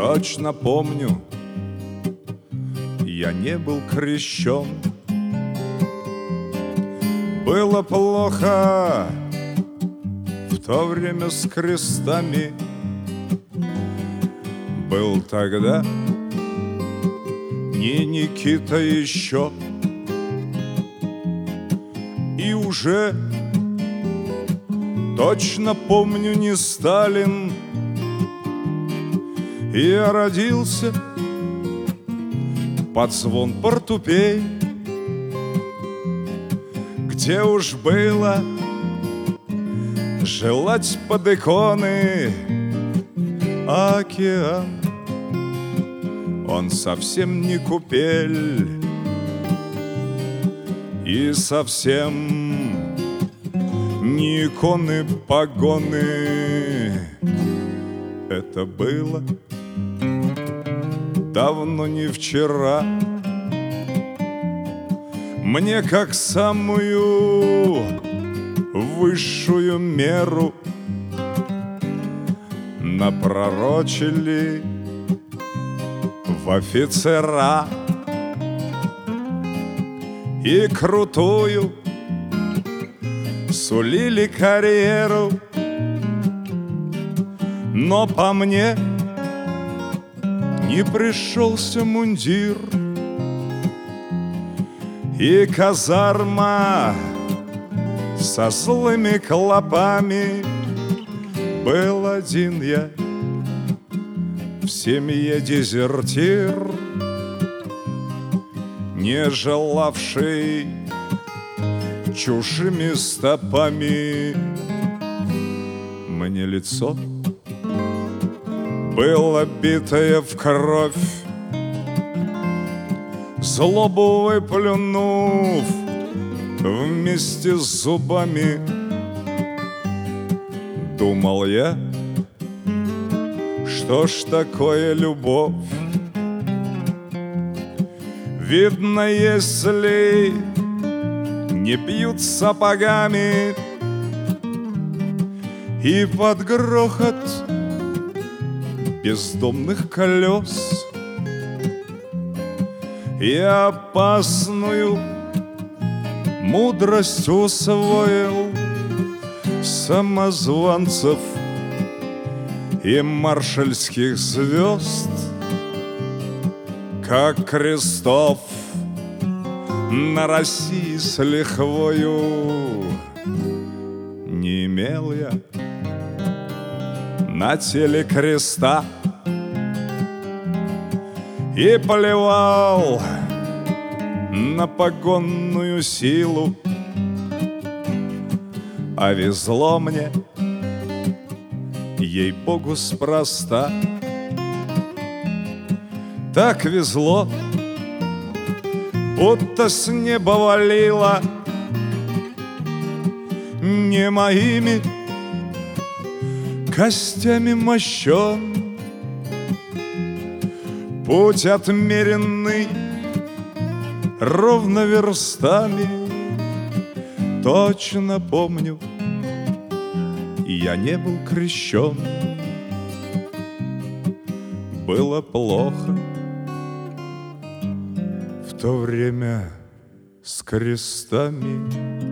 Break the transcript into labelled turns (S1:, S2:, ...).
S1: Точно помню, я не был крещен. Было плохо в то время с крестами. Был тогда не Никита еще, и уже точно помню не Сталин. Я родился под звон портупей, где уж было желать под иконы океан. Он совсем не купель и совсем не иконы погоны. Это было давно не вчера. Мне как самую высшую меру напророчили в офицера и крутую сулили карьеру. Но по мне не пришелся мундир, и казарма со злыми клопами. Был один я в семье дезертир, не желавший чужими стопами. Мне лицо было битое в кровь, злобу выплюнув вместе с зубами. Думал я, что ж такое любовь? Видно, если не бьют сапогами и под грохот бездомных колес, я опасную мудрость усвоил самозванцев и маршальских звезд, как крестов на России с лихвою. Не имел я на теле креста и плевал на погонную силу, а везло мне, ей-богу, спроста. Так везло, будто с неба валило не моими костями мощен. Путь отмеренный ровно верстами. Точно помню, я не был крещен. Было плохо в то время с крестами.